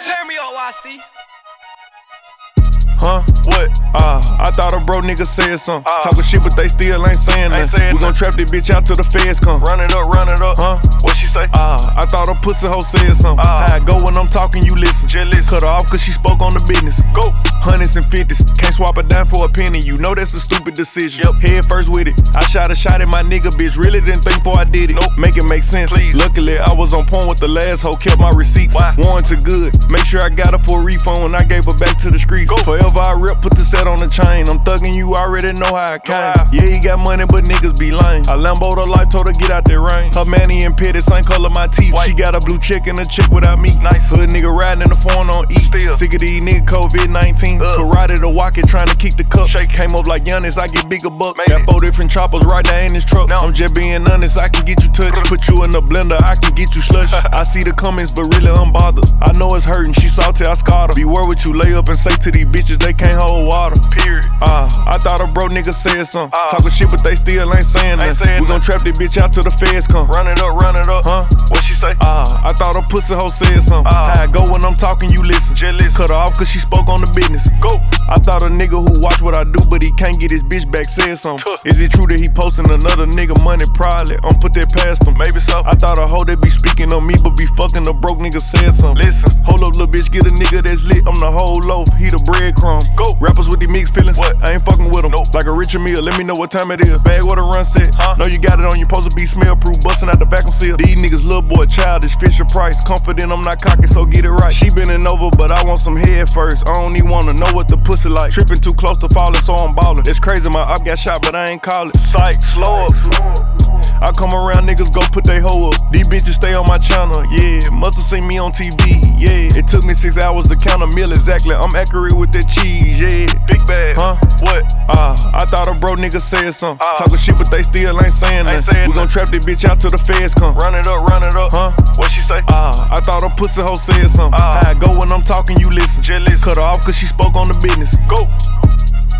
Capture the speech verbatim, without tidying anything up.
Turn me up, Y C. Huh? What? Ah, uh, I thought a bro nigga said something. Uh, Talking shit, but they still ain't saying ain't nothing. saying We gon' trap this bitch out till the feds come. Run it up, run it up. Huh? What she say? Ah, uh, I thought a pussy hoe said something. Uh, How I go when I'm talking, you listen. Just listen. Cut her off cause she spoke on the business. Go. Hundreds and fifties, can't swap a dime for a penny. You know that's a stupid decision. Yep. Head first with it. I shot a shot at my nigga, bitch. Really didn't think before I did it. Nope. Make it make sense. Please. Luckily, I was on point with the last hoe. Kept my receipts. Why? Warranted good. Make sure I got her for a refund when I gave her back to the streets. Go. Forever I rip, put the set on the chain. I'm thugging, you already know how I came. Wow. Yeah, he got money, but niggas be lame. I Lambo'd her life, told her get out that rain. Her manny and petty, same color my teeth. White. She got a blue chick and a chick without me. Nice. Hood nigga riding in the phone on E. Still. Sick of these niggas COVID nineteen. Ugh. Karate to walk it, trying to kick the cup. Shake. Came up like Giannis, I get bigger bucks. Made Got it. four different choppers right now in this truck. No. I'm just being honest, I can get you touched. Put you in the blender, I can get you slush. I see the comments, but really I'm bothered. I know it's hurting, she salty, I scarred her. Beware what you lay up and say to these bitches, they can't hold water. Period. Ah, uh, I thought a bro nigga said something. Uh, Talking shit, but they still ain't saying ain't nothing. saying We gon' trap this bitch out till the feds come. Run it up, run it up. Huh? What she say? Ah, uh, I thought a pussy hoe said something. Uh, How I go when I'm talking, you listen. Just listen. Cut her off cause she spoke on the business. Go. I thought a nigga who watch what I do, but he can't get his bitch back said something. Tuh. Is it true that he posting another nigga money? Probably. I'm put that past him. Maybe so. I thought a hoe that be speaking on me, but be fucking a broke nigga said something. Listen. Hold up, little bitch, get a nigga that's lit. I'm the whole loaf, he the breadcrumb. Go. Rappers with the mixed feelings. What? I ain't fucking with them. Nope. Like a Richard Mille, let me know what time it is. Bag what a run set. Huh? Know you got it on, you supposed to be smell proof, busting out the vacuum seal. These niggas little boy childish, Fisher Price. Confident I'm not cocky, so get it right. She bending over, but I want some head first. I don't even wanna know what the pussy like. Tripping too close to falling, so I'm ballin'. It's crazy, my op got shot, but I ain't call it. Psych, slow up. I come around, niggas go put they hoe up. These bitches stay on my channel, yeah. Musta seen me on T V, yeah. It took me six hours to count a meal exactly. I'm accurate with that cheese, yeah. Big bag. Huh? What? Ah, uh, I thought a bro nigga said something. Uh, Talking shit, but they still ain't saying ain't nothing. saying We gon' trap this bitch out till the feds come. Run it up, run it up. Huh? What she say? Ah, uh, I thought a pussy hoe said something. Uh, How I go when I'm talking, you listen. Just listen. Cut her off cause she spoke on the business. Go.